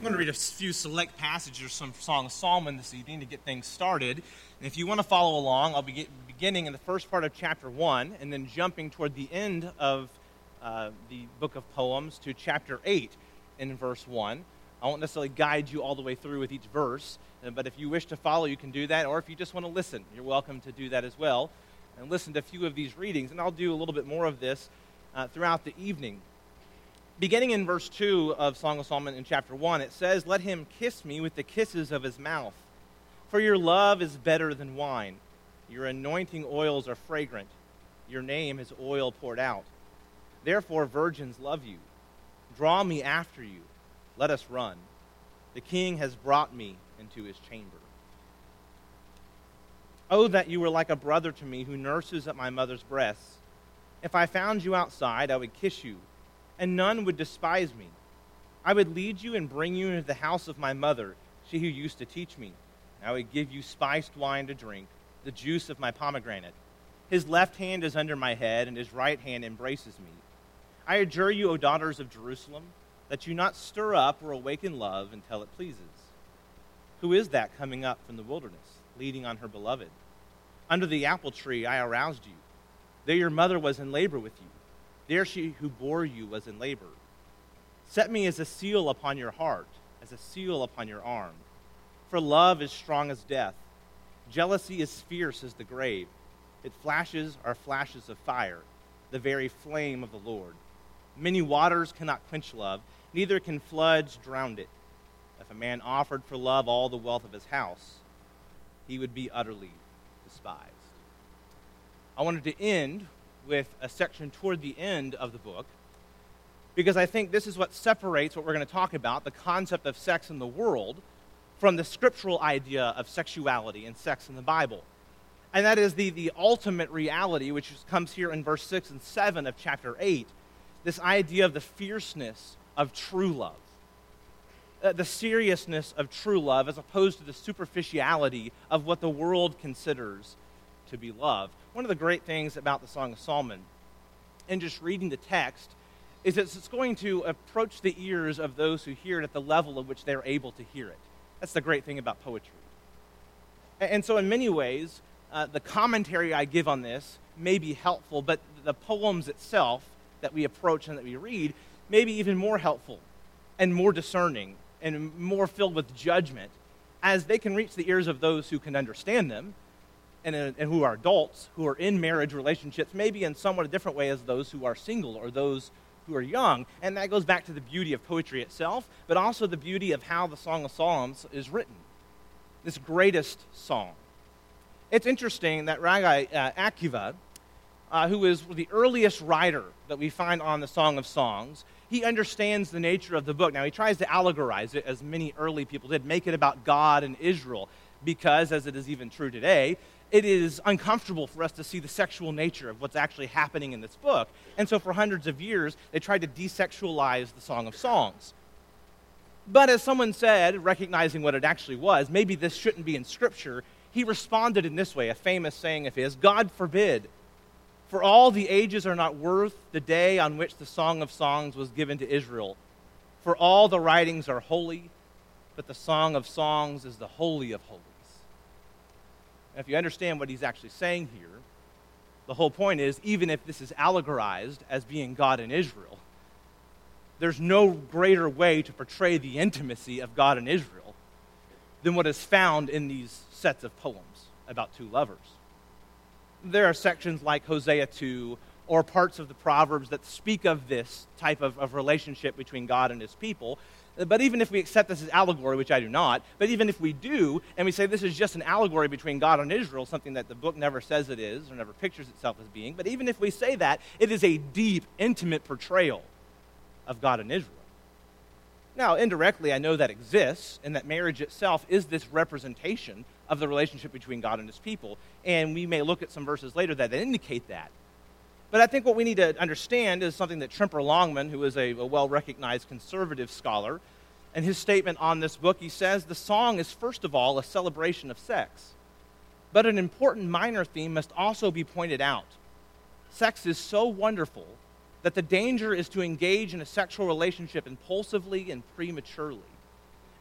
I'm going to read a few select passages from Song of Solomon this evening to get things started. And if you want to follow along, I'll be beginning in the first part of chapter 1 and then jumping toward the end of the book of poems to chapter 8 in verse 1. I won't necessarily guide you all the way through with each verse, but if you wish to follow, you can do that. Or if you just want to listen, you're welcome to do that as well and listen to a few of these readings. And I'll do a little bit more of this throughout the evening. Beginning in verse 2 of Song of Solomon in chapter 1, it says, "Let him kiss me with the kisses of his mouth, for your love is better than wine. Your anointing oils are fragrant. Your name is oil poured out. Therefore virgins love you. Draw me after you. Let us run. The king has brought me into his chamber. Oh, that you were like a brother to me who nurses at my mother's breasts. If I found you outside, I would kiss you, and none would despise me. I would lead you and bring you into the house of my mother, she who used to teach me. I would give you spiced wine to drink, the juice of my pomegranate. His left hand is under my head, and his right hand embraces me. I adjure you, O daughters of Jerusalem, that you not stir up or awaken love until it pleases. Who is that coming up from the wilderness, leading on her beloved? Under the apple tree I aroused you. There your mother was in labor with you. There she who bore you was in labor. Set me as a seal upon your heart, as a seal upon your arm. For love is strong as death. Jealousy is fierce as the grave. Its flashes are flashes of fire, the very flame of the Lord. Many waters cannot quench love, neither can floods drown it. If a man offered for love all the wealth of his house, he would be utterly despised." I wanted to end with a section toward the end of the book, because I think this is what separates what we're going to talk about, the concept of sex in the world, from the scriptural idea of sexuality and sex in the Bible. And that is the ultimate reality, which comes here in verse 6 and 7 of chapter 8, this idea of the fierceness of true love, the seriousness of true love, as opposed to the superficiality of what the world considers to be love. One of the great things about the Song of Solomon, and just reading the text, is that it's going to approach the ears of those who hear it at the level at which they're able to hear it. That's the great thing about poetry. And so in many ways, the commentary I give on this may be helpful, but the poems itself that we approach and that we read may be even more helpful and more discerning and more filled with judgment, as they can reach the ears of those who can understand them, and who are adults, who are in marriage relationships, maybe in somewhat a different way as those who are single or those who are young. And that goes back to the beauty of poetry itself, but also the beauty of how the Song of Solomon is written, this greatest song. It's interesting that Rabbi Akiva, who is the earliest writer that we find on the Song of Songs, he understands the nature of the book. Now, he tries to allegorize it, as many early people did, make it about God and Israel, because, as it is even true today, it is uncomfortable for us to see the sexual nature of what's actually happening in this book. And so for hundreds of years, they tried to desexualize the Song of Songs. But as someone said, recognizing what it actually was, maybe this shouldn't be in Scripture, he responded in this way, a famous saying of his: "God forbid, for all the ages are not worth the day on which the Song of Songs was given to Israel. For all the writings are holy, but the Song of Songs is the holy of holies." And if you understand what he's actually saying here, the whole point is, even if this is allegorized as being God and Israel, there's no greater way to portray the intimacy of God and Israel than what is found in these sets of poems about two lovers. There are sections like Hosea 2 or parts of the Proverbs that speak of this type of relationship between God and his people. But even if we accept this as allegory, which I do not, but even if we do, and we say this is just an allegory between God and Israel, something that the book never says it is, or never pictures itself as being, but even if we say that, it is a deep, intimate portrayal of God and Israel. Now, indirectly, I know that exists, and that marriage itself is this representation of the relationship between God and his people, and we may look at some verses later that indicate that. But I think what we need to understand is something that Tremper Longman, who is a well-recognized conservative scholar, in his statement on this book, he says, "The song is first of all a celebration of sex, but an important minor theme must also be pointed out. Sex is so wonderful that the danger is to engage in a sexual relationship impulsively and prematurely.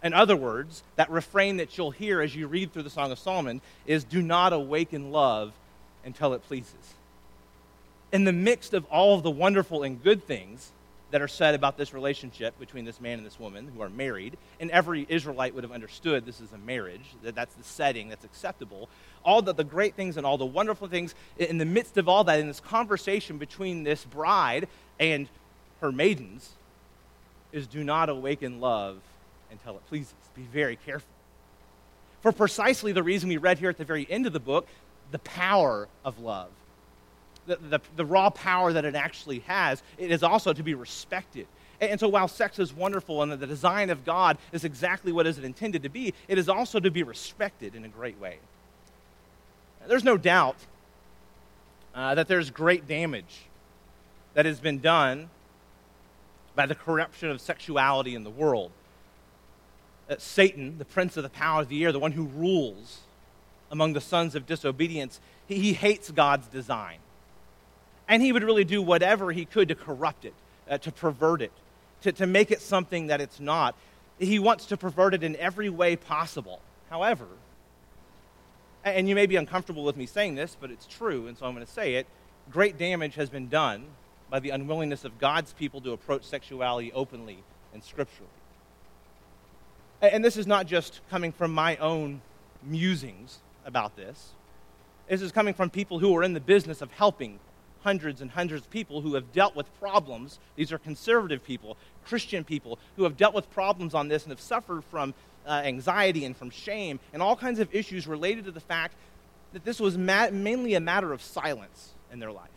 In other words, that refrain that you'll hear as you read through the Song of Solomon is, do not awaken love until it pleases. In the midst of all of the wonderful and good things that are said about this relationship between this man and this woman who are married, and every Israelite would have understood this is a marriage, that's the setting that's acceptable, all the great things and all the wonderful things, in the midst of all that, in this conversation between this bride and her maidens, is do not awaken love until it pleases. Be very careful. For precisely the reason we read here at the very end of the book, the power of love, the raw power that it actually has, it is also to be respected. And so while sex is wonderful and the design of God is exactly what is intended to be, it is also to be respected in a great way. There's no doubt that there's great damage that has been done by the corruption of sexuality in the world. Satan, the prince of the power of the air, the one who rules among the sons of disobedience, he hates God's design. And he would really do whatever he could to corrupt it, to pervert it, to make it something that it's not. He wants to pervert it in every way possible. However, and you may be uncomfortable with me saying this, but it's true, and so I'm going to say it, great damage has been done by the unwillingness of God's people to approach sexuality openly and scripturally. And this is not just coming from my own musings about this. This is coming from people who are in the business of helping hundreds and hundreds of people who have dealt with problems. These are conservative people, Christian people, who have dealt with problems on this and have suffered from anxiety and from shame and all kinds of issues related to the fact that this was mainly a matter of silence in their life.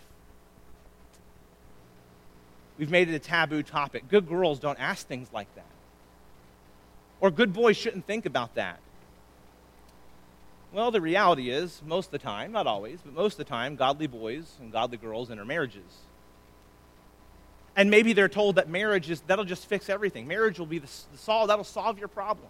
We've made it a taboo topic. Good girls don't ask things like that. Or good boys shouldn't think about that. Well, the reality is, most of the time, not always, but most of the time, godly boys and godly girls enter marriages. And maybe they're told that marriage that'll just fix everything. Marriage will be that'll solve your problems.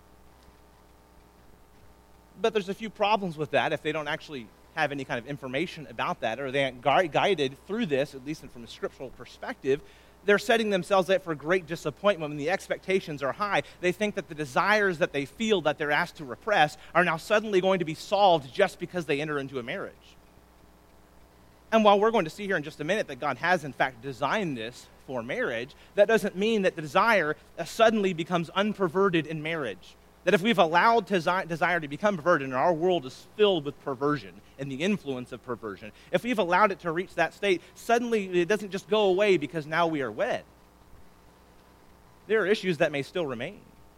But there's a few problems with that if they don't actually have any kind of information about that, or they aren't guided through this, at least from a scriptural perspective. They're setting themselves up for great disappointment when the expectations are high. They think that the desires that they feel that they're asked to repress are now suddenly going to be solved just because they enter into a marriage. And while we're going to see here in just a minute that God has in fact designed this for marriage, that doesn't mean that the desire suddenly becomes unperverted in marriage. That if we've allowed desire to become perverted, and our world is filled with perversion and the influence of perversion, if we've allowed it to reach that state, suddenly it doesn't just go away because now we are wed. There are issues that may still remain.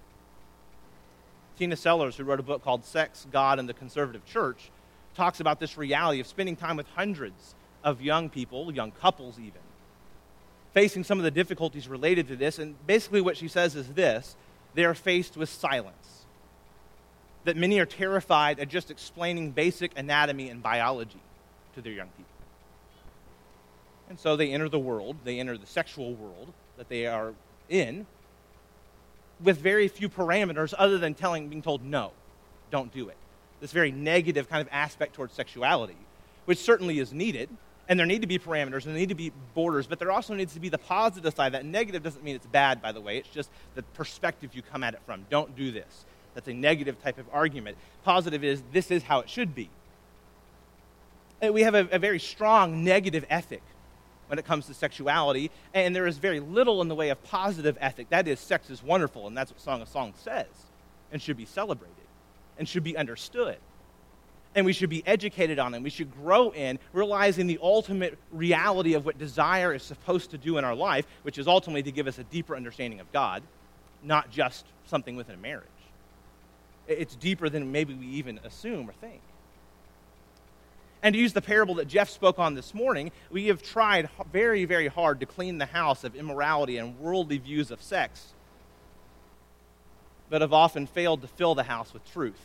Tina Sellers, who wrote a book called Sex, God, and the Conservative Church, talks about this reality of spending time with hundreds of young people, young couples even, facing some of the difficulties related to this. And basically what she says is this: they are faced with silence. That many are terrified at just explaining basic anatomy and biology to their young people. And so they enter the world, they enter the sexual world that they are in with very few parameters other than being told, no, don't do it. This very negative kind of aspect towards sexuality, which certainly is needed, and there need to be parameters, and there need to be borders, but there also needs to be the positive side. That negative doesn't mean it's bad, by the way. It's just the perspective you come at it from. Don't do this. That's a negative type of argument. Positive is, this is how it should be. And we have a very strong negative ethic when it comes to sexuality, and there is very little in the way of positive ethic. That is, sex is wonderful, and that's what Song of Songs says, and should be celebrated, and should be understood. And we should be educated on it. We should grow in realizing the ultimate reality of what desire is supposed to do in our life, which is ultimately to give us a deeper understanding of God, not just something within a marriage. It's deeper than maybe we even assume or think. And to use the parable that Jeff spoke on this morning, we have tried very, very hard to clean the house of immorality and worldly views of sex, but have often failed to fill the house with truth.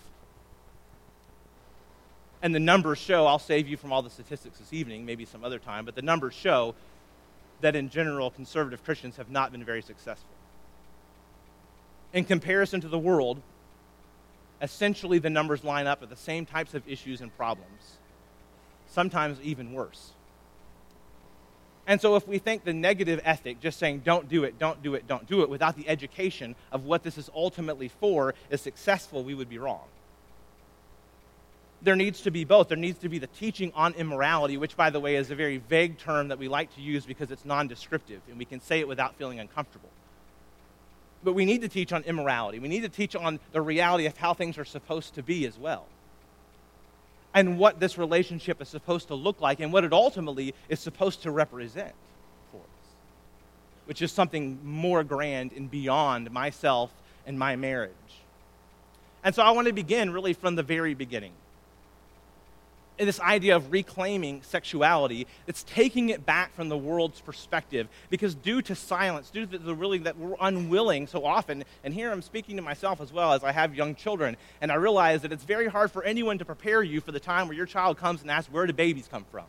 And the numbers show, I'll save you from all the statistics this evening, maybe some other time, but the numbers show that in general, conservative Christians have not been very successful. In comparison to the world, essentially the numbers line up with the same types of issues and problems, sometimes even worse. And so if we think the negative ethic, just saying don't do it, don't do it, don't do it, without the education of what this is ultimately for, is successful, we would be wrong. There needs to be both. There needs to be the teaching on immorality, which, by the way, is a very vague term that we like to use because it's non-descriptive, and we can say it without feeling uncomfortable. But we need to teach on immorality. We need to teach on the reality of how things are supposed to be as well, and what this relationship is supposed to look like, and what it ultimately is supposed to represent for us, which is something more grand and beyond myself and my marriage. And so I want to begin really from the very beginning. In this idea of reclaiming sexuality, it's taking it back from the world's perspective, because due to silence, due to the really that we're unwilling so often, and here I'm speaking to myself as well as I have young children, and I realize that it's very hard for anyone to prepare you for the time where your child comes and asks, where do babies come from?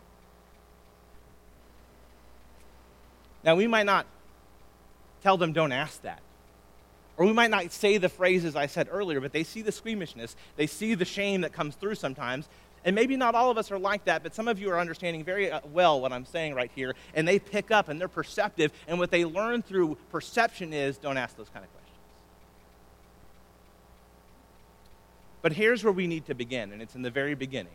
Now, we might not tell them don't ask that, or we might not say the phrases I said earlier, but they see the squeamishness, they see the shame that comes through sometimes. And maybe not all of us are like that, but some of you are understanding very well what I'm saying right here, and they pick up and they're perceptive, and what they learn through perception is don't ask those kind of questions. But here's where we need to begin, and it's in the very beginning.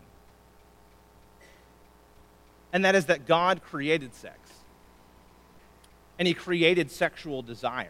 And that is that God created sex, and He created sexual desire.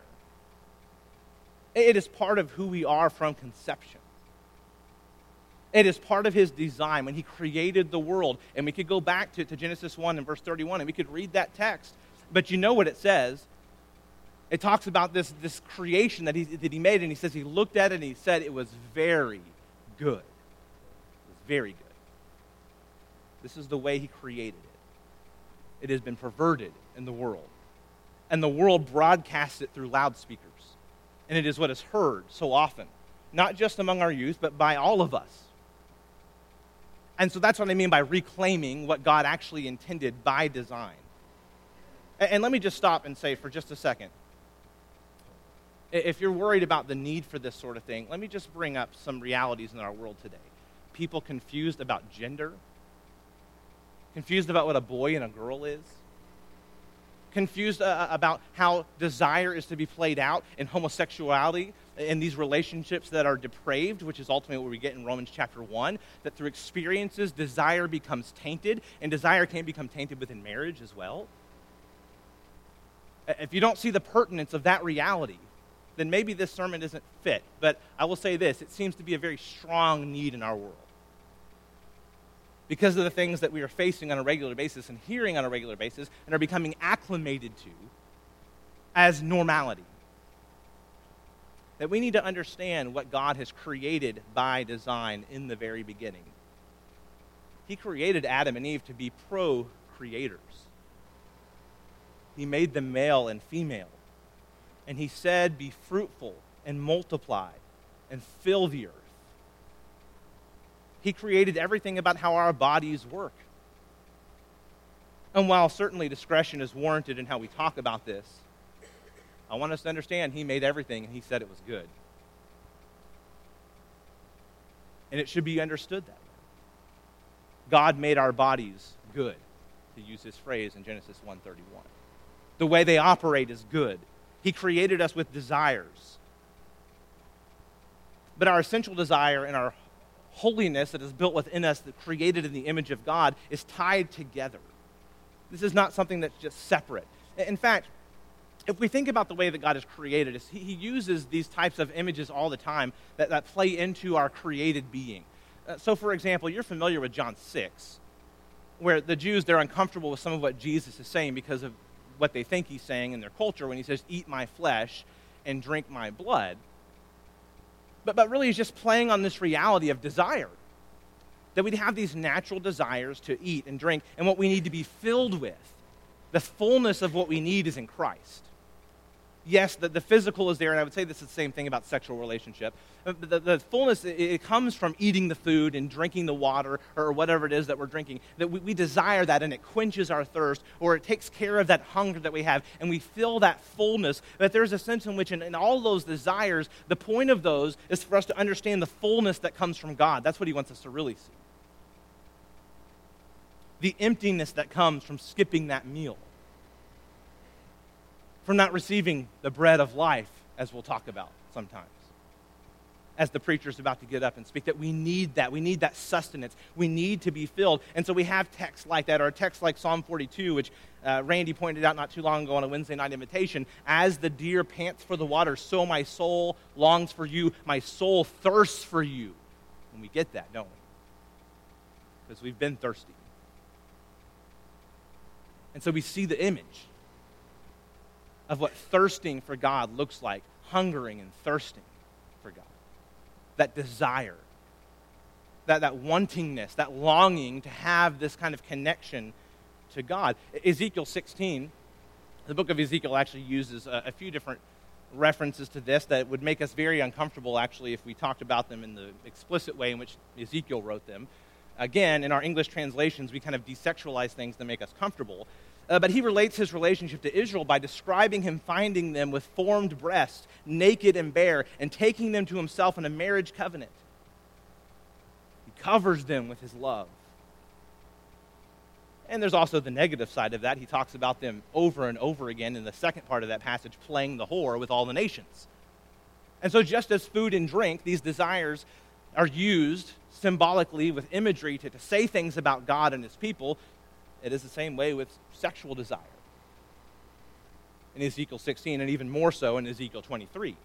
It is part of who we are from conception. It is part of His design when He created the world. And we could go back to Genesis 1 and verse 31, and we could read that text. But you know what it says. It talks about this creation that he made, and He says He looked at it and He said it was very good. It was very good. This is the way He created it. It has been perverted in the world. And the world broadcasts it through loudspeakers. And it is what is heard so often, not just among our youth, but by all of us. And so that's what I mean by reclaiming what God actually intended by design. And let me just stop and say for just a second, if you're worried about the need for this sort of thing, let me just bring up some realities in our world today. People confused about gender, confused about what a boy and a girl is, confused about how desire is to be played out in homosexuality, in these relationships that are depraved, which is ultimately what we get in Romans chapter 1, that through experiences, desire becomes tainted, and desire can become tainted within marriage as well. If you don't see the pertinence of that reality, then maybe this sermon isn't fit. But I will say this, it seems to be a very strong need in our world, because of the things that we are facing on a regular basis and hearing on a regular basis and are becoming acclimated to as normality. That we need to understand what God has created by design in the very beginning. He created Adam and Eve to be procreators. He made them male and female. And He said, be fruitful and multiply and fill the earth. He created everything about how our bodies work. And while certainly discretion is warranted in how we talk about this, I want us to understand He made everything and He said it was good. And it should be understood that way. God made our bodies good, to use His phrase in Genesis 1:31. The way they operate is good. He created us with desires. But our essential desire and our holiness that is built within us, that created in the image of God, is tied together. This is not something that's just separate. In fact, if we think about the way that God has created us, He uses these types of images all the time that play into our created being. So, for example, you're familiar with John 6, where the Jews, they're uncomfortable with some of what Jesus is saying because of what they think He's saying in their culture when He says, eat my flesh and drink my blood. But really He's just playing on this reality of desire. That we have these natural desires to eat and drink, and what we need to be filled with, the fullness of what we need, is in Christ. Yes, the physical is there, and I would say this is the same thing about sexual relationship. The fullness, it comes from eating the food and drinking the water or whatever it is that we're drinking. That we desire that, and it quenches our thirst, or it takes care of that hunger that we have, and we fill that fullness. But there's a sense in which in all those desires, the point of those is for us to understand the fullness that comes from God. That's what He wants us to really see. The emptiness that comes from skipping that meal. from not receiving the bread of life, as we'll talk about sometimes, as the preacher's about to get up and speak, that we need that. We need that sustenance. We need to be filled. And so we have texts like that, or a text like Psalm 42, which Randy pointed out not too long ago on a Wednesday night invitation. As the deer pants for the water, so my soul longs for you. My soul thirsts for you. And we get that, don't we? Because we've been thirsty. And so we see the image of what thirsting for God looks like, hungering and thirsting for God. That desire, that wantingness, that longing to have this kind of connection to God. Ezekiel 16, the book of Ezekiel actually uses a few different references to this that would make us very uncomfortable, actually, if we talked about them in the explicit way in which Ezekiel wrote them. Again, in our English translations, we kind of desexualize things to make us comfortable. But he relates his relationship to Israel by describing him finding them with formed breasts, naked and bare, and taking them to himself in a marriage covenant. He covers them with his love. And there's also the negative side of that. He talks about them over and over again in the second part of that passage, playing the whore with all the nations. And so just as food and drink, these desires are used symbolically with imagery to say things about God and his people, it is the same way with sexual desire in Ezekiel 16, and even more so in Ezekiel 23.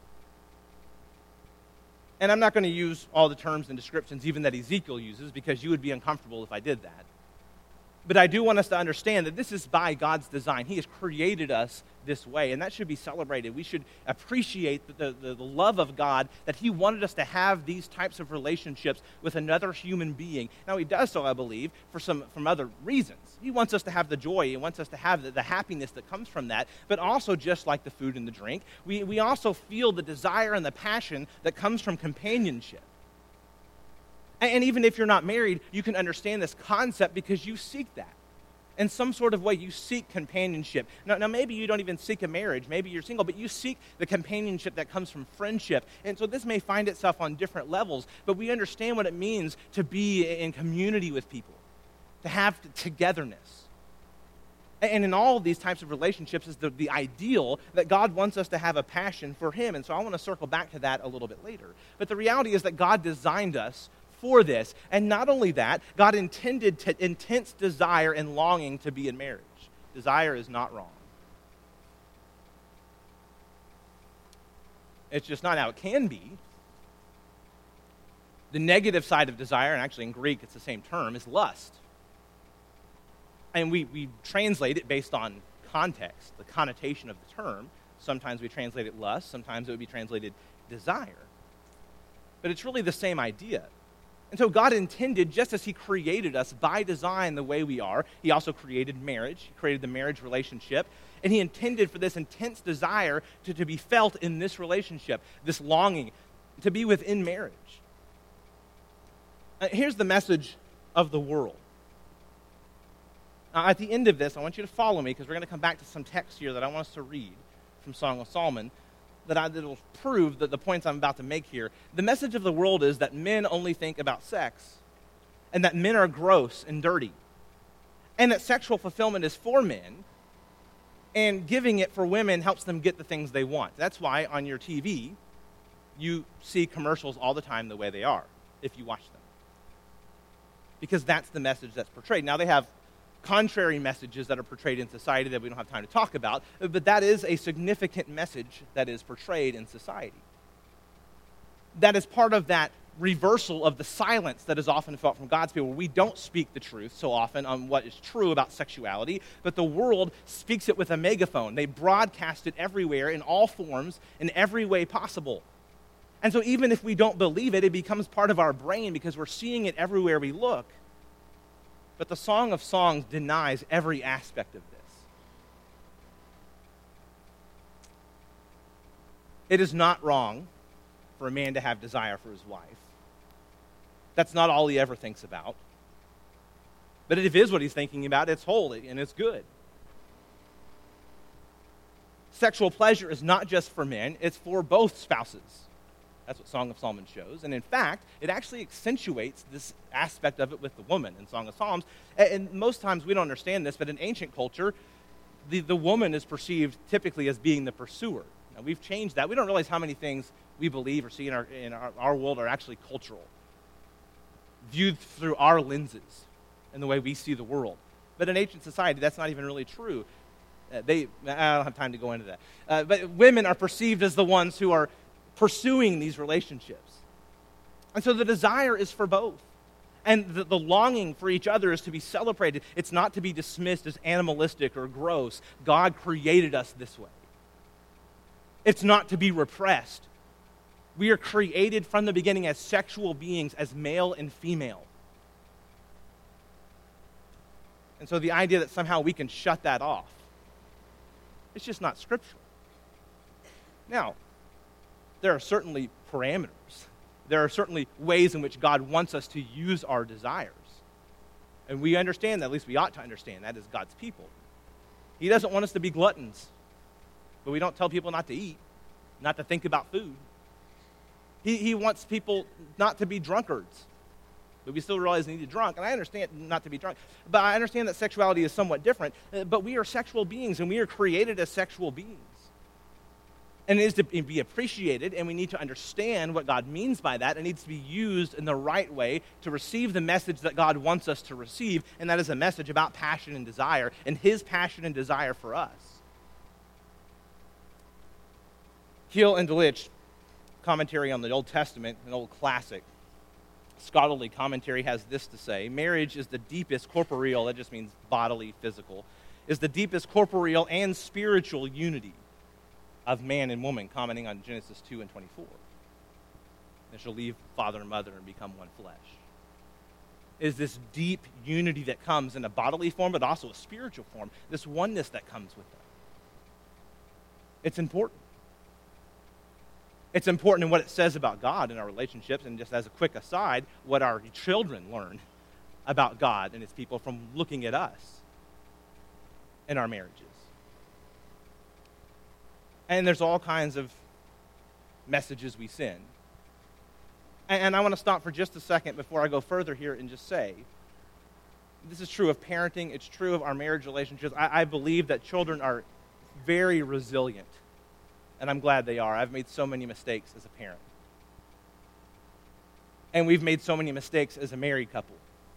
And I'm not going to use all the terms and descriptions even that Ezekiel uses, because you would be uncomfortable if I did that. But I do want us to understand that this is by God's design. He has created us this way, and that should be celebrated. We should appreciate the love of God, that he wanted us to have these types of relationships with another human being. Now, he does so, I believe, from other reasons. He wants us to have the joy. He wants us to have the happiness that comes from that, but also just like the food and the drink, we also feel the desire and the passion that comes from companionship. And even if you're not married, you can understand this concept because you seek that. In some sort of way, you seek companionship. Now, maybe you don't even seek a marriage. Maybe you're single, but you seek the companionship that comes from friendship. And so this may find itself on different levels, but we understand what it means to be in community with people, to have togetherness. And in all of these types of relationships is the ideal that God wants us to have a passion for him. And so I want to circle back to that a little bit later. But the reality is that God designed us for this. And not only that, God intended intense desire and longing to be in marriage. Desire is not wrong. It's just not how it can be. The negative side of desire, and actually in Greek it's the same term, is lust. And we translate it based on context, the connotation of the term. Sometimes we translate it lust, sometimes it would be translated desire. But it's really the same idea. And so God intended, just as he created us by design the way we are, he also created marriage. He created the marriage relationship. And he intended for this intense desire to be felt in this relationship, this longing to be within marriage. Here's the message of the world. At the end of this, I want you to follow me, because we're going to come back to some text here that I want us to read from Song of Solomon that will prove that the points I'm about to make here. The message of the world is that men only think about sex, and that men are gross and dirty, and that sexual fulfillment is for men, and giving it for women helps them get the things they want. That's why on your TV, you see commercials all the time the way they are, if you watch them. Because that's the message that's portrayed. Now, they have contrary messages that are portrayed in society that we don't have time to talk about, but that is a significant message that is portrayed in society. That is part of that reversal of the silence that is often felt from God's people. We don't speak the truth so often on what is true about sexuality, but the world speaks it with a megaphone. They broadcast it everywhere in all forms, in every way possible. And so even if we don't believe it, it becomes part of our brain because we're seeing it everywhere we look. But the Song of Songs denies every aspect of this. It is not wrong for a man to have desire for his wife. That's not all he ever thinks about. But if it is what he's thinking about, it's holy and it's good. Sexual pleasure is not just for men, it's for both spouses. That's what Song of Solomon shows. And in fact, it actually accentuates this aspect of it with the woman in Song of Psalms. And most times we don't understand this, but in ancient culture, the woman is perceived typically as being the pursuer. Now, we've changed that. We don't realize how many things we believe or see in our world are actually cultural, viewed through our lenses and the way we see the world. But in ancient society, that's not even really true. I don't have time to go into that. But women are perceived as the ones who are pursuing these relationships. And so the desire is for both. And the longing for each other is to be celebrated. It's not to be dismissed as animalistic or gross. God created us this way. It's not to be repressed. We are created from the beginning as sexual beings, as male and female. And so the idea that somehow we can shut that off, it's just not scriptural. Now, there are certainly parameters. There are certainly ways in which God wants us to use our desires. And we understand that, at least we ought to understand that as God's people. He doesn't want us to be gluttons, but we don't tell people not to eat, not to think about food. He wants people not to be drunkards, but we still realize they need to be drunk. And I understand not to be drunk, but I understand that sexuality is somewhat different. But we are sexual beings, and we are created as sexual beings. And it is to be appreciated, and we need to understand what God means by that. It needs to be used in the right way to receive the message that God wants us to receive, and that is a message about passion and desire, and His passion and desire for us. Keel and Delitzsch, commentary on the Old Testament, an old classic, scholarly commentary, has this to say: marriage is the deepest corporeal, that just means bodily, physical, is the deepest corporeal and spiritual unity of man and woman, commenting on Genesis 2 and 24. They shall leave father and mother and become one flesh. It is this deep unity that comes in a bodily form, but also a spiritual form, this oneness that comes with them. It's important. It's important in what it says about God in our relationships, and just as a quick aside, what our children learn about God and His people from looking at us in our marriages. And there's all kinds of messages we send. And I want to stop for just a second before I go further here and just say, this is true of parenting, it's true of our marriage relationships. I believe that children are very resilient, and I'm glad they are. I've made so many mistakes as a parent. And we've made so many mistakes as a married couple.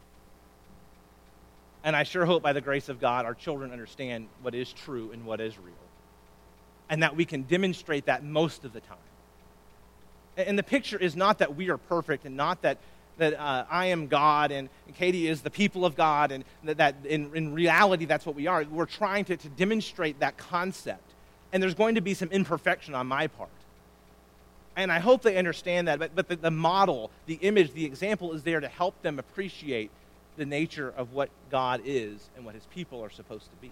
And I sure hope by the grace of God our children understand what is true and what is real, and that we can demonstrate that most of the time. And the picture is not that we are perfect, and not that I am God and Katie is the people of God, and that in reality that's what we are. We're trying to demonstrate that concept. And there's going to be some imperfection on my part. And I hope they understand that, but the model, the image, the example is there to help them appreciate the nature of what God is and what His people are supposed to be.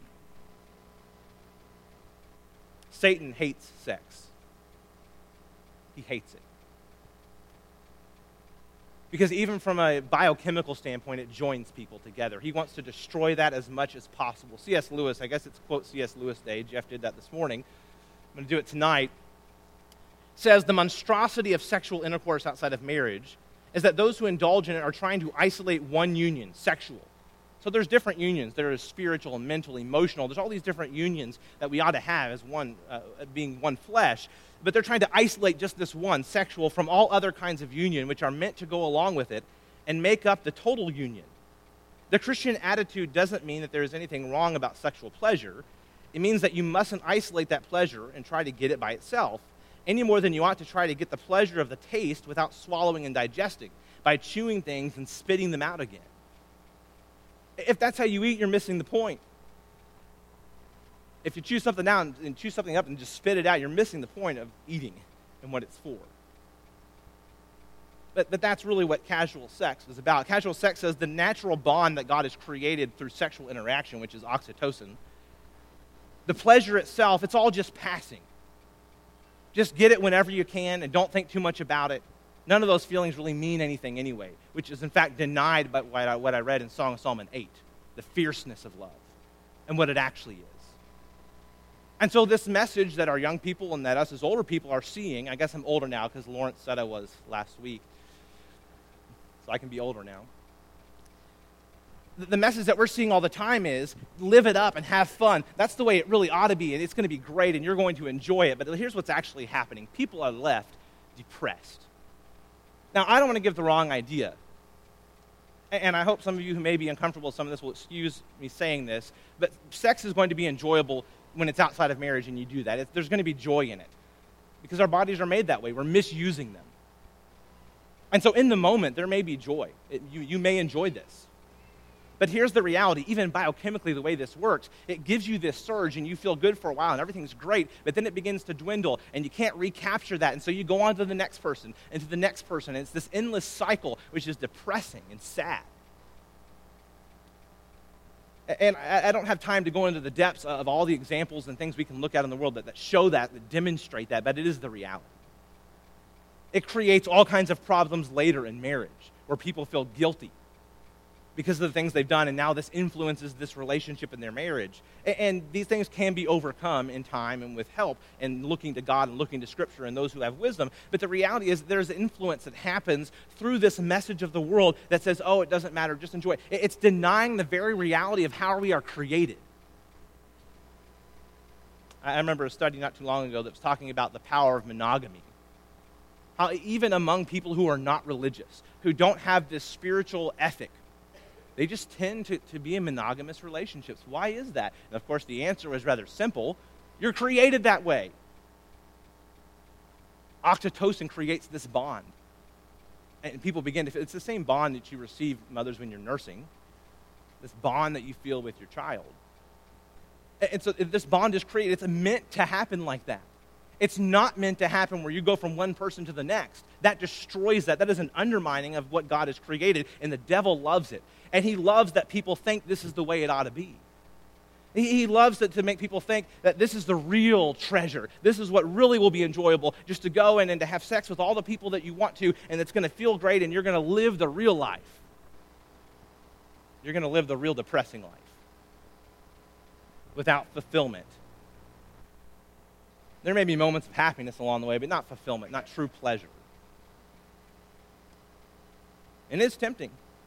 Satan hates sex. He hates it. Because even from a biochemical standpoint, it joins people together. He wants to destroy that as much as possible. C.S. Lewis, I guess it's quote C.S. Lewis Day. Jeff did that this morning. I'm going to do it tonight. Says the monstrosity of sexual intercourse outside of marriage is that those who indulge in it are trying to isolate one union, sexual. So there's different unions. There is spiritual, mental, emotional. There's all these different unions that we ought to have as one, being one flesh. But they're trying to isolate just this one, sexual, from all other kinds of union, which are meant to go along with it and make up the total union. The Christian attitude doesn't mean that there is anything wrong about sexual pleasure. It means that you mustn't isolate that pleasure and try to get it by itself, any more than you ought to try to get the pleasure of the taste without swallowing and digesting, by chewing things and spitting them out again. If that's how you eat, you're missing the point. If you chew something down and chew something up and just spit it out, you're missing the point of eating and what it's for. But that's really what casual sex is about. Casual sex is the natural bond that God has created through sexual interaction, which is oxytocin. The pleasure itself, it's all just passing. Just get it whenever you can and don't think too much about it. None of those feelings really mean anything anyway, which is in fact denied by what I read in Song of Solomon 8, the fierceness of love and what it actually is. And so this message that our young people and that us as older people are seeing, I guess I'm older now because Lawrence said I was last week, so I can be older now. The message that we're seeing all the time is live it up and have fun. That's the way it really ought to be, and it's going to be great, and you're going to enjoy it. But here's what's actually happening. People are left depressed. Now, I don't want to give the wrong idea. And I hope some of you who may be uncomfortable with some of this will excuse me saying this, but sex is going to be enjoyable when it's outside of marriage and you do that. There's going to be joy in it because our bodies are made that way. We're misusing them. And so in the moment, there may be joy. You may enjoy this. But here's the reality. Even biochemically, the way this works, it gives you this surge and you feel good for a while and everything's great, but then it begins to dwindle and you can't recapture that. And so you go on to the next person and to the next person. And it's this endless cycle, which is depressing and sad. And I don't have time to go into the depths of all the examples and things we can look at in the world that show that demonstrate that, but it is the reality. It creates all kinds of problems later in marriage where people feel guilty because of the things they've done, and now this influences this relationship in their marriage. And these things can be overcome in time and with help and looking to God and looking to Scripture and those who have wisdom. But the reality is there's influence that happens through this message of the world that says, oh, it doesn't matter, just enjoy it. It's denying the very reality of how we are created. I remember a study not too long ago that was talking about the power of monogamy. How even among people who are not religious, who don't have this spiritual ethic, they just tend to be in monogamous relationships. Why is that? And of course, the answer was rather simple. You're created that way. Oxytocin creates this bond. And people begin to feel, it's the same bond that you receive, mothers, when you're nursing. This bond that you feel with your child. And so this bond is created. It's meant to happen like that. It's not meant to happen where you go from one person to the next. That destroys that. That is an undermining of what God has created, and the devil loves it. And he loves that people think this is the way it ought to be. He loves it to make people think that this is the real treasure. This is what really will be enjoyable, just to go in and to have sex with all the people that you want to, and it's going to feel great, and you're going to live the real life. You're going to live the real depressing life without fulfillment. There may be moments of happiness along the way, but not fulfillment, not true pleasure. And it's tempting.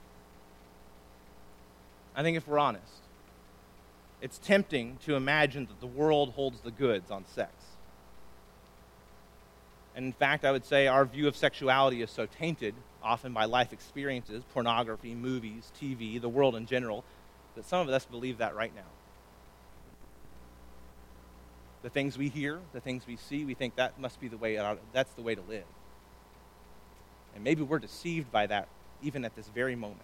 I think if we're honest, it's tempting to imagine that the world holds the goods on sex. And in fact, I would say our view of sexuality is so tainted, often by life experiences, pornography, movies, TV, the world in general, that some of us believe that right now. The things we hear, the things we see, we think that must be the way, that's the way to live. And maybe we're deceived by that even at this very moment.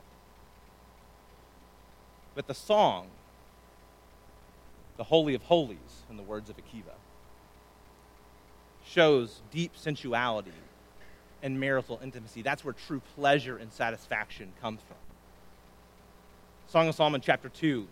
But the song, the Holy of Holies, in the words of Akiva, shows deep sensuality and marital intimacy. That's where true pleasure and satisfaction comes from. Song of Solomon chapter 2.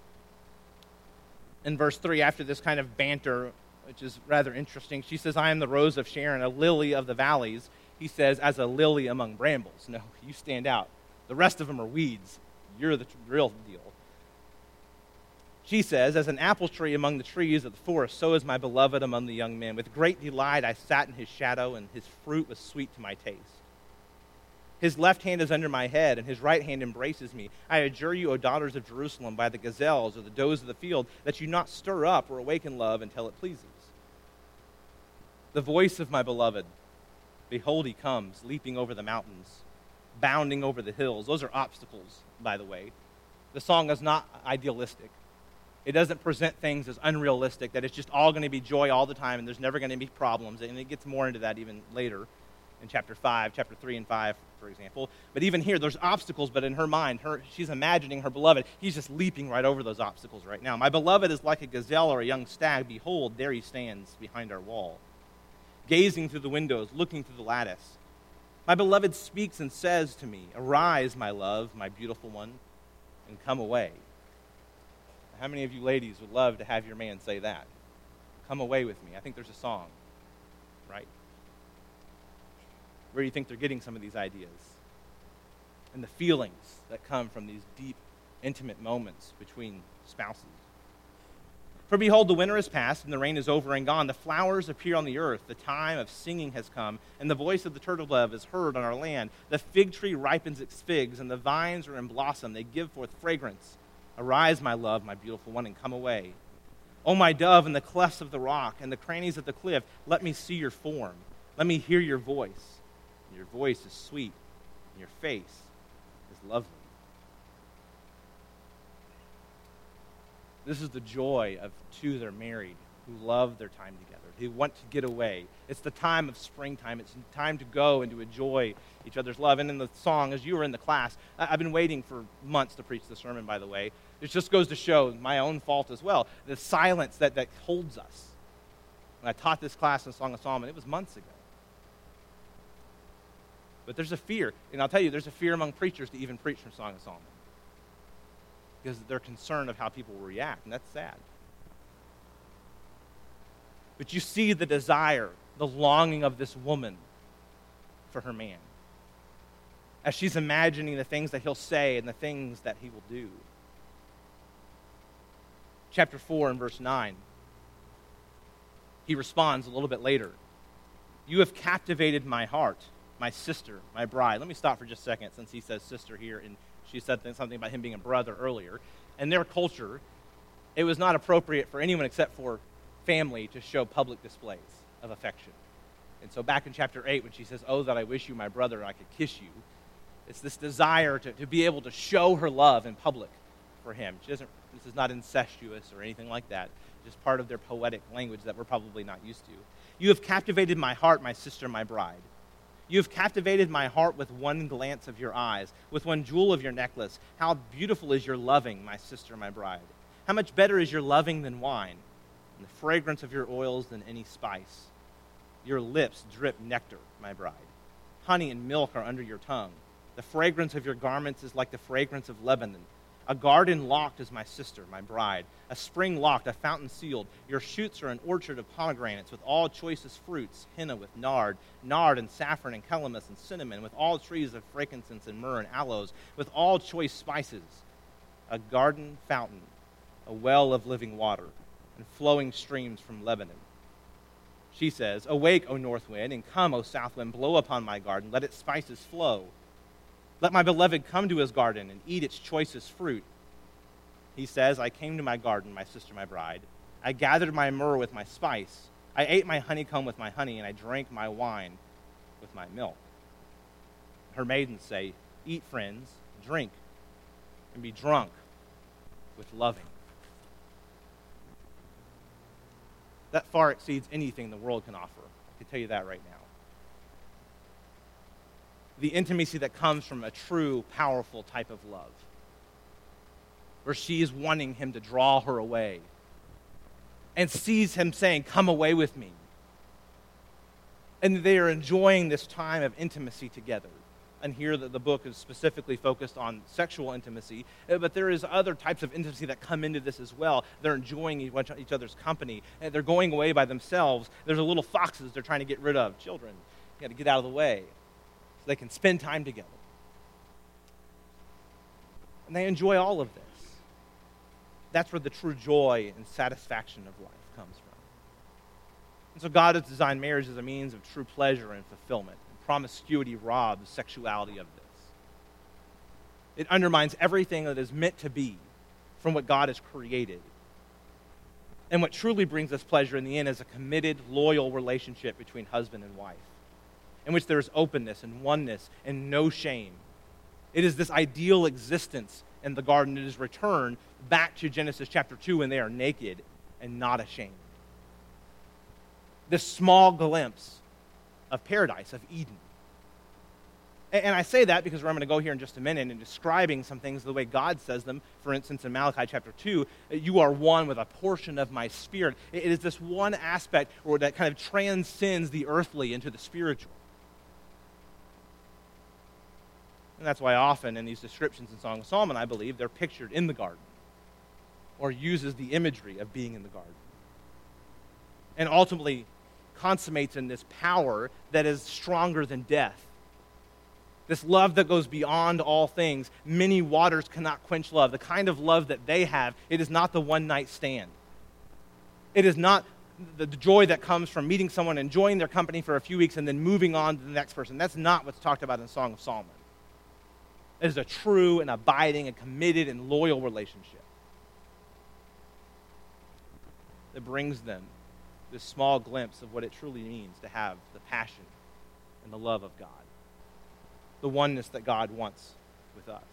In verse 3, after this kind of banter, which is rather interesting, she says, I am the rose of Sharon, a lily of the valleys. He says, as a lily among brambles. No, you stand out. The rest of them are weeds. You're the real deal. She says, as an apple tree among the trees of the forest, so is my beloved among the young men. With great delight I sat in his shadow, and his fruit was sweet to my taste. His left hand is under my head, and his right hand embraces me. I adjure you, O daughters of Jerusalem, by the gazelles or the does of the field, that you not stir up or awaken love until it pleases. The voice of my beloved, behold, he comes, leaping over the mountains, bounding over the hills. Those are obstacles, by the way. The song is not idealistic. It doesn't present things as unrealistic, that it's just all going to be joy all the time, and there's never going to be problems. And it gets more into that even later in chapter 3 and 5, for example. But even here, there's obstacles, but in her mind, she's imagining her beloved. He's just leaping right over those obstacles right now. My beloved is like a gazelle or a young stag. Behold, there he stands behind our wall, gazing through the windows, looking through the lattice. My beloved speaks and says to me, arise, my love, my beautiful one, and come away. How many of you ladies would love to have your man say that? Come away with me. I think there's a song, right? Where do you think they're getting some of these ideas? And the feelings that come from these deep, intimate moments between spouses. For behold, the winter is past, and the rain is over and gone. The flowers appear on the earth. The time of singing has come, and the voice of the turtle dove is heard on our land. The fig tree ripens its figs, and the vines are in blossom. They give forth fragrance. Arise, my love, my beautiful one, and come away. O my dove, in the clefts of the rock and the crannies of the cliff, let me see your form. Let me hear your voice. Your voice is sweet, and your face is lovely. This is the joy of two that are married, who love their time together, who want to get away. It's the time of springtime. It's time to go and to enjoy each other's love. And in the song, as you were in the class, I've been waiting for months to preach the sermon, by the way. It just goes to show my own fault as well, the silence that holds us. When I taught this class in Song of Solomon, it was months ago. But there's a fear, and I'll tell you, there's a fear among preachers to even preach from Song of Solomon, because they're concerned of how people will react, and that's sad. But you see the desire, the longing of this woman for her man, as she's imagining the things that he'll say and the things that he will do. Chapter 4 and verse 9, he responds a little bit later. You have captivated my heart, my sister, my bride. Let me stop for just a second, since he says sister here, and she said something about him being a brother earlier. In their culture, it was not appropriate for anyone except for family to show public displays of affection. And so back in chapter 8, when she says, oh, that I wish you my brother, I could kiss you, it's this desire to be able to show her love in public for him. This is not incestuous or anything like that, just part of their poetic language that we're probably not used to. You have captivated my heart, my sister, my bride. You have captivated my heart with one glance of your eyes, with one jewel of your necklace. How beautiful is your loving, my sister, my bride. How much better is your loving than wine, and the fragrance of your oils than any spice. Your lips drip nectar, my bride. Honey and milk are under your tongue. The fragrance of your garments is like the fragrance of Lebanon. A garden locked is my sister, my bride. A spring locked, a fountain sealed. Your shoots are an orchard of pomegranates with all choicest fruits, henna with nard and saffron and calamus and cinnamon, with all trees of frankincense and myrrh and aloes, with all choice spices. A garden fountain, a well of living water, and flowing streams from Lebanon. She says, awake, O north wind, and come, O south wind, blow upon my garden, let its spices flow. Let my beloved come to his garden and eat its choicest fruit. He says, I came to my garden, my sister, my bride. I gathered my myrrh with my spice. I ate my honeycomb with my honey, and I drank my wine with my milk. Her maidens say, eat, friends, drink, and be drunk with loving. That far exceeds anything the world can offer. I can tell you that right now. The intimacy that comes from a true, powerful type of love, where she is wanting him to draw her away and sees him saying, come away with me. And they are enjoying this time of intimacy together. And here the book is specifically focused on sexual intimacy, but there is other types of intimacy that come into this as well. They're enjoying each other's company, and they're going away by themselves. There's a little foxes they're trying to get rid of. Children, you got to get out of the way. They can spend time together. And they enjoy all of this. That's where the true joy and satisfaction of life comes from. And so God has designed marriage as a means of true pleasure and fulfillment. And promiscuity robs sexuality of this. It undermines everything that is meant to be from what God has created. And what truly brings us pleasure in the end is a committed, loyal relationship between husband and wife, in which there is openness and oneness and no shame. It is this ideal existence in the garden. It is returned back to Genesis chapter 2 when they are naked and not ashamed. This small glimpse of paradise, of Eden. And I say that because I'm going to go here in just a minute and describing some things the way God says them. For instance, in Malachi chapter 2, you are one with a portion of my spirit. It is this one aspect that kind of transcends the earthly into the spiritual. And that's why often in these descriptions in Song of Solomon, I believe, they're pictured in the garden or uses the imagery of being in the garden. And ultimately consummates in this power that is stronger than death. This love that goes beyond all things. Many waters cannot quench love. The kind of love that they have, it is not the one-night stand. It is not the joy that comes from meeting someone, enjoying their company for a few weeks, and then moving on to the next person. That's not what's talked about in Song of Solomon. It is a true and abiding and committed and loyal relationship that brings them this small glimpse of what it truly means to have the passion and the love of God, the oneness that God wants with us.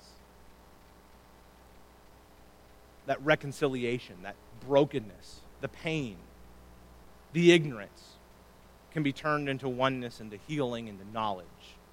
That reconciliation, that brokenness, the pain, the ignorance can be turned into oneness, into healing, into knowledge.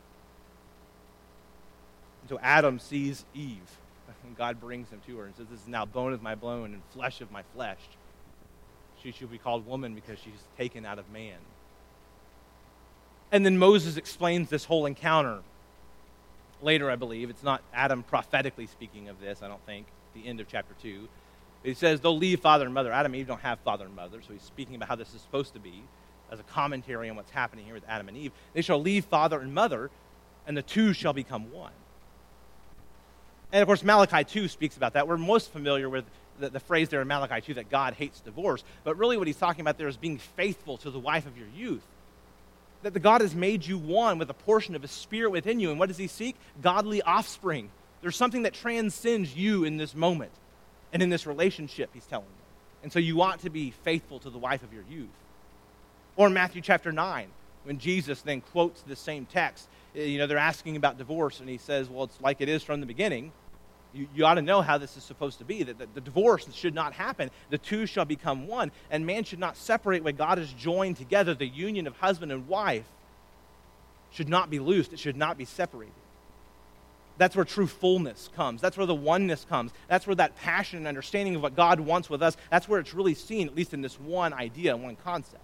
And so Adam sees Eve, and God brings him to her and says, "This is now bone of my bone and flesh of my flesh. She should be called woman because she's taken out of man." And then Moses explains this whole encounter later, I believe. It's not Adam prophetically speaking of this, I don't think, the end of chapter 2. He says they'll leave father and mother. Adam and Eve don't have father and mother, so he's speaking about how this is supposed to be as a commentary on what's happening here with Adam and Eve. They shall leave father and mother, and the two shall become one. And of course, Malachi 2 speaks about that. We're most familiar with the phrase there in Malachi 2 that God hates divorce, but really what he's talking about there is being faithful to the wife of your youth. That the God has made you one with a portion of his spirit within you, and what does he seek? Godly offspring. There's something that transcends you in this moment and in this relationship, he's telling them. And so you ought to be faithful to the wife of your youth. Or in Matthew chapter 9, when Jesus then quotes this same text, they're asking about divorce, and he says, well, it's like it is from the beginning. You ought to know how this is supposed to be, that the divorce should not happen. The two shall become one, and man should not separate what God has joined together. The union of husband and wife should not be loosed. It should not be separated. That's where true fullness comes. That's where the oneness comes. That's where that passion and understanding of what God wants with us, that's where it's really seen, at least in this one idea, one concept.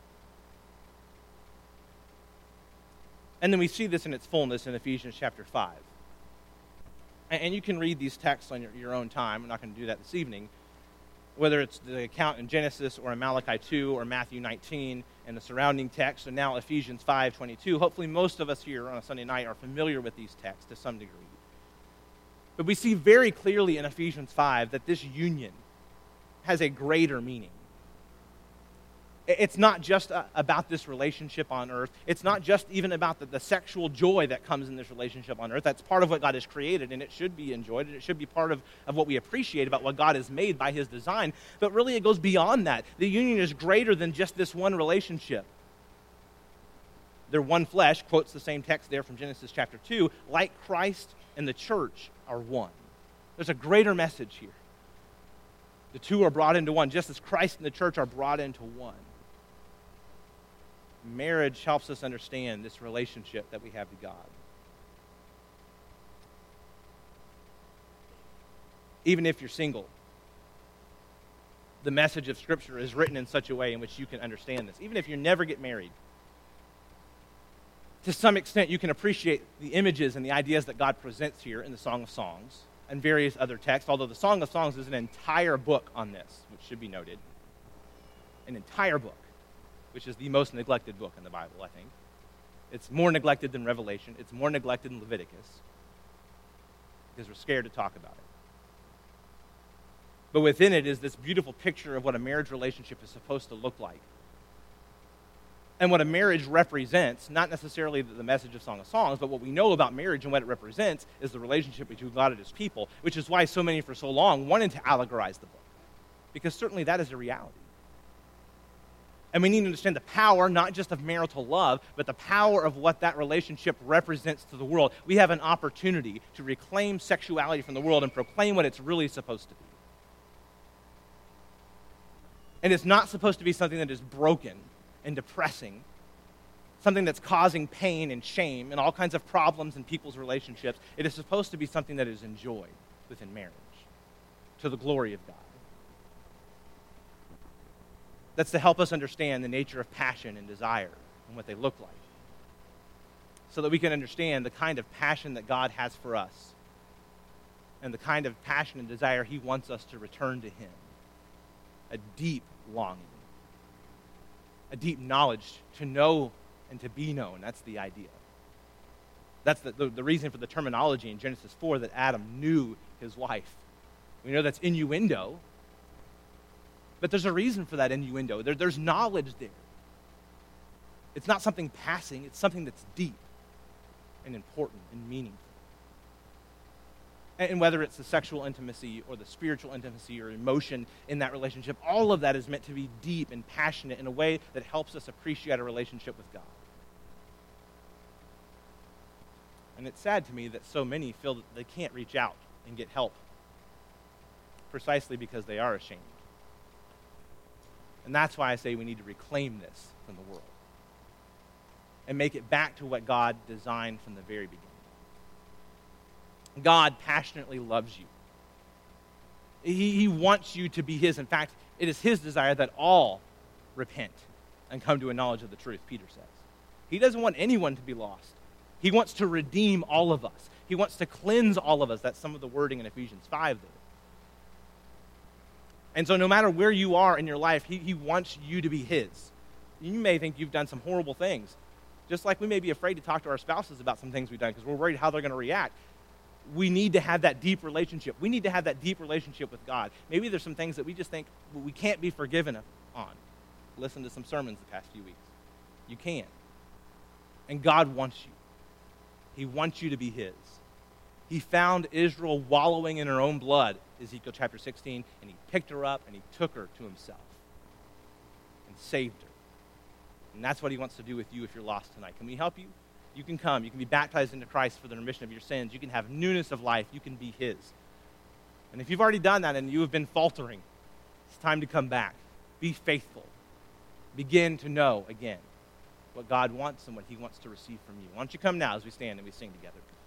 And then we see this in its fullness in Ephesians chapter 5. And you can read these texts on your own time. I'm not going to do that this evening. Whether it's the account in Genesis or in Malachi 2 or Matthew 19 and the surrounding text, and now Ephesians 5:22. Hopefully most of us here on a Sunday night are familiar with these texts to some degree. But we see very clearly in Ephesians 5 that this union has a greater meaning. It's not just about this relationship on earth. It's not just even about the sexual joy that comes in this relationship on earth. That's part of what God has created, and it should be enjoyed, and it should be part of what we appreciate about what God has made by his design. But really, it goes beyond that. The union is greater than just this one relationship. They're one flesh, quotes the same text there from Genesis chapter 2, like Christ and the church are one. There's a greater message here. The two are brought into one, just as Christ and the church are brought into one. Marriage helps us understand this relationship that we have to God. Even if you're single, the message of Scripture is written in such a way in which you can understand this. Even if you never get married, to some extent you can appreciate the images and the ideas that God presents here in the Song of Songs and various other texts, although the Song of Songs is an entire book on this, which should be noted. An entire book, which is the most neglected book in the Bible, I think. It's more neglected than Revelation. It's more neglected than Leviticus because we're scared to talk about it. But within it is this beautiful picture of what a marriage relationship is supposed to look like. And what a marriage represents, not necessarily the message of Song of Songs, but what we know about marriage and what it represents is the relationship between God and his people, which is why so many for so long wanted to allegorize the book. Because certainly that is a reality. And we need to understand the power, not just of marital love, but the power of what that relationship represents to the world. We have an opportunity to reclaim sexuality from the world and proclaim what it's really supposed to be. And it's not supposed to be something that is broken and depressing, something that's causing pain and shame and all kinds of problems in people's relationships. It is supposed to be something that is enjoyed within marriage to the glory of God. That's to help us understand the nature of passion and desire and what they look like, so that we can understand the kind of passion that God has for us and the kind of passion and desire he wants us to return to him. A deep longing, a deep knowledge to know and to be known. That's the idea. That's the reason for the terminology in Genesis 4 that Adam knew his wife. We know that's innuendo, But there's a reason for that innuendo. There's knowledge there. It's not something passing. It's something that's deep and important and meaningful. And whether it's the sexual intimacy or the spiritual intimacy or emotion in that relationship, all of that is meant to be deep and passionate in a way that helps us appreciate a relationship with God. And it's sad to me that so many feel that they can't reach out and get help precisely because they are ashamed. And that's why I say we need to reclaim this from the world and make it back to what God designed from the very beginning. God passionately loves you. He wants you to be his. In fact, it is his desire that all repent and come to a knowledge of the truth, Peter says. He doesn't want anyone to be lost. He wants to redeem all of us. He wants to cleanse all of us. That's some of the wording in Ephesians 5 there. And so no matter where you are in your life, he wants you to be his. You may think you've done some horrible things. Just like we may be afraid to talk to our spouses about some things we've done because we're worried how they're going to react. We need to have that deep relationship. We need to have that deep relationship with God. Maybe there's some things that we just think we can't be forgiven on. Listen to some sermons the past few weeks. You can. And God wants you. He wants you to be his. He found Israel wallowing in her own blood, Ezekiel chapter 16, and he picked her up and he took her to himself and saved her. And that's what he wants to do with you if you're lost tonight. Can we help you? You can come. You can be baptized into Christ for the remission of your sins. You can have newness of life. You can be his. And if you've already done that and you have been faltering, it's time to come back. Be faithful. Begin to know again what God wants and what he wants to receive from you. Why don't you come now as we stand and we sing together?